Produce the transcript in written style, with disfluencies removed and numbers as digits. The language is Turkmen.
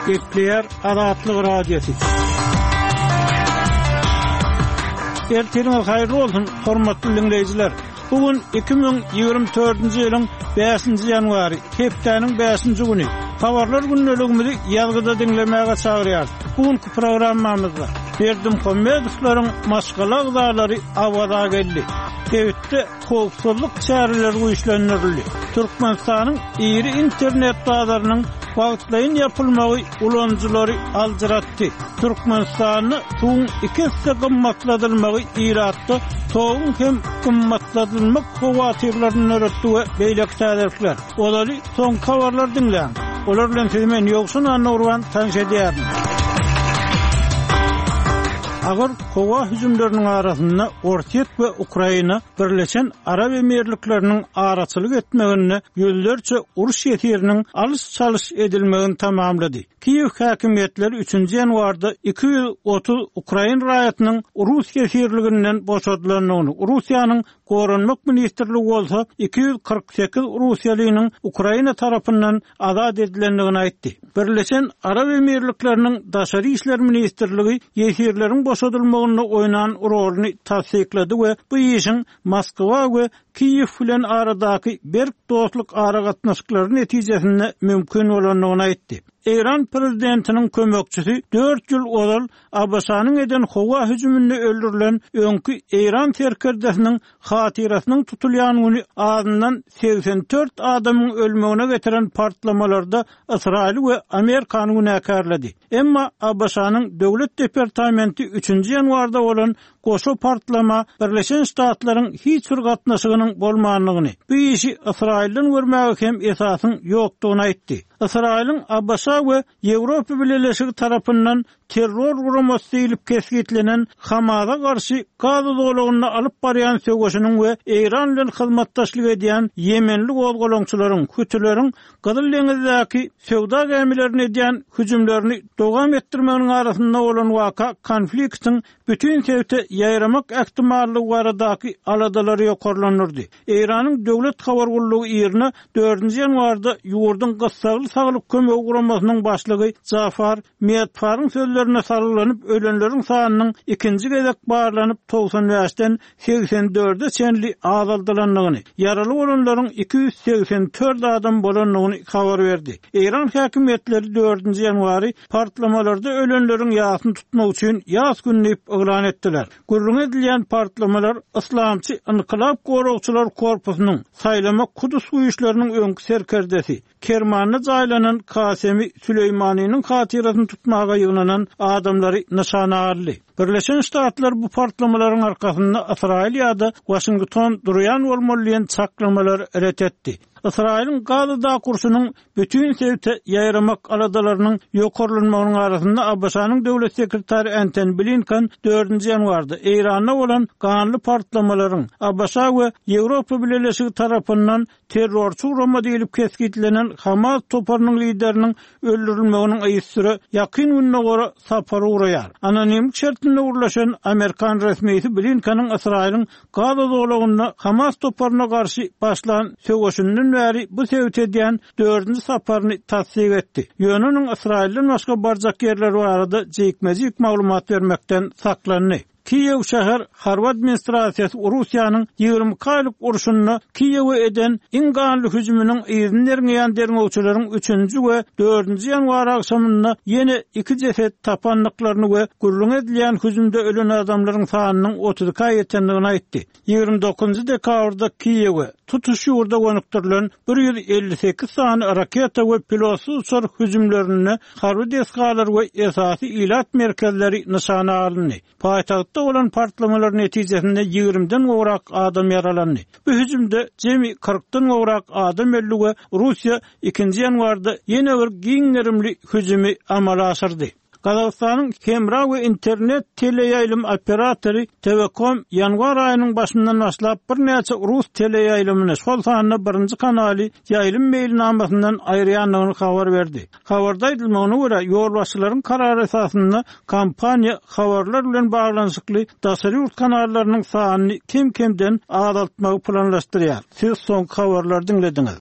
Ekleyer Azatlyk Radiosu. Ertiriniz hayırlı olsun, hormatly dinleyijiler. Bugün 2024-nji ýylyň 5-nji ýanwary, hepdeniň 5-nji güni. Habarlar günneligimizi ýazgyda dinlemäge çagyrýar. Bugünkü programmamyzda Berdim Hommedowlaryň maşgala gydalary awada geldi. Dewletde howpsuzlyk çäreleri güýçlendirildi. Türkmenistanyň iri internet bazarlarynyň wagtlaýyn ýapylmagy ulanjylary aldyratdy. Türkmenistanyny tuň ikisi gymmatladylmagy iratdy. Toğun hem gymmatladylmak howatyrlaryny öretdi we beýleki täderlikler. Olary soň habarlar dinleýän. Olar bilen sizmen ýoksun anurwan tanşedýärdim. Agar hova hüjümlerinin arasında Ortiýet we Ukraina birleşen Arab Emirliklerinin araçylyk etmegine ýöllerçe uruş ýetiriniň alys çalış edilmegini tamamlady. Kiýew häkimetleri 3-nji ýanwarda 230 Ukraina raýatynyň Russiýa şeýerliginden boşadylynyny, Russiýanyň Goranmak ministrligi bolsa 248 Russiýalynyň Ukraina tarapyndan azad edilendigini aýtdy. Birleşen Arab Emirlikleriniň daşary işler ministrligi ýetirleriň boşadylmagyna oynan roluny tasdiklady we bu işin Moskwa we Kiýew bilen aradaky berk dostluk aragatnaşyklary netijesinde mümkin bolanyny aýtdy. İran prezidentinin kömekçisi 4 ýyl ozal Abbasanyň eden howa hüjüminde öldürilen öňkü İran terkerdesiniň hatirasynyň tutulýan güni adyndan 84 adamyň ölmegine getiren partlamalarda Israil we Amerikany günäkärledi. Emma Abbasanyň döwlet departamenti 3-nji ýanwarda bolan goşu partlama Birleşen Ştatlaryň hiç bir gatnaşygynyň bolmanlygyny, bu işi Israilden görmäge hem esasyň ýokdugyny aýtdy. Israil'in Abbasa we Ýewropa Birleşigi tarapyndan terror guramasy diýilip keskitlenen Hamas'a garşy gaz dolagyny alyp barýan söwgeşiniň we İran bilen hyzmatdaşlyk edýän Yemenlik ozgolaňçylaryň, Hütüleriň Gyzyl deňizdäki söwda gemilerini edýän hüjümlerini dowam etdirmeginiň arasynda bolan waka konfliktiň bütün sebäpte ýaýramak ähtimallygy baradaky aladalary ýokarlanyrdy. İranyň döwlet habar gullugy ýerine 4-nji ýanwarda ýurdun gyssaly saglyk kömegi guramasynyň başlygy Jafar Miyatfaryň sözlerine sarylanyp ölenleriň sanynyň ikinji gezek barlanyp 95-den 84-e çenli azaldylanlygyny, ýaraly bolanlaryň 284 adam bolanlygyny habar berdi. İran häkimetleri 4-nji ýanwary partlamalarda ölenleriň ýasyny tutmak üçin ýas günni elan etdiler. Gurrun edilýän partlamalar Islamçy Inkılap Goragçylar Korpusynyň saýlama Kudus güýçleriniň öňkü serkerdesi Kermanyna jaýlanan Kasemi Süleýmanynyň hatirasyny tutmaga ýygnanan adamlary nişana aldy. Birleşen Ştatlar bu partlamalaryň arkasynda Israil ýa-da Washington durýan bolmaly çaklamalar ret etdi. Israil'in Gazada kursunyň bütün sebäpte ýaýramak aladalarynyň ýokarlanmagynyň arasynda Abbasanyň döwlet sekretary Anthony Blinken 4-nji ýanwarda Iranda bolan ganly partlamalaryň Abbasa we Ýewropa Birleşigi tarapyndan terrorçy urama diýilip keskitlenen Hamas toparynyň lideriniň öldürilmeginiň aýysyry ýakyn gününe gora sapary uraýar. Anonim şertinde urlaşan Amerikan resmiýeti Blinkenin Israil'in Gazada dolagyna Hamas toparyna garşy başlan söwgeşinden bäri bu sebäpde edýän 4-nji saparyny tasdik etdi. Ýönüniň Israilden başga barjak ýerleri barada jekmejik maglumat bermekden saklandy. Kiýew şäher Harp administrasiýasy Russiýanyň 20 gaýlyk uruşyny Kiýewe eden iň ganly hüjüminiň ýerlerini ýandyrmagçylaryň 3-nji we 4-nji ýanwar akşamynda ýene 2 ceset tapanlyklaryny we gurrun edilýän hüjümde ölen adamlaryň sanynyň 30-ga ýetendigini aýtdy. 29 dekabrda Kiýewe tutuş ýurda gönükdirilen 158 sany raketa we pilotsuz uçar hüjümlerini harby deskalar we esasy ilat merkezleri nişana alındy. Paýtagtda olan partlamalar netijesinde 20'den gowrak adam yaralandy. Bu hüjümde jemi 40'dan gowrak adam öldü we Russiýa 2-nji ýanwarda ýene bir giňerimli hüjümi amala aşyrdy. Kazakstanyň Kemra we internet teleýaýlym operatory Telekom ýanwar aýynyň başyndan başlap bir näçe rus teleýaýlymyny şol sanyna 1-nji kanaly ýaýlym mailnamasyndan aýrýanlygyny habar berdi. Habarda aýdylmagyna görä ýolbaşçylaryň karary esasynda kampaniýa habarlar bilen baglanyşykly daşary urt kanallarynyň sanyny kim-kimden azaltmagy planlaşdyrýar. Siz soň habarlar dinlediňiz.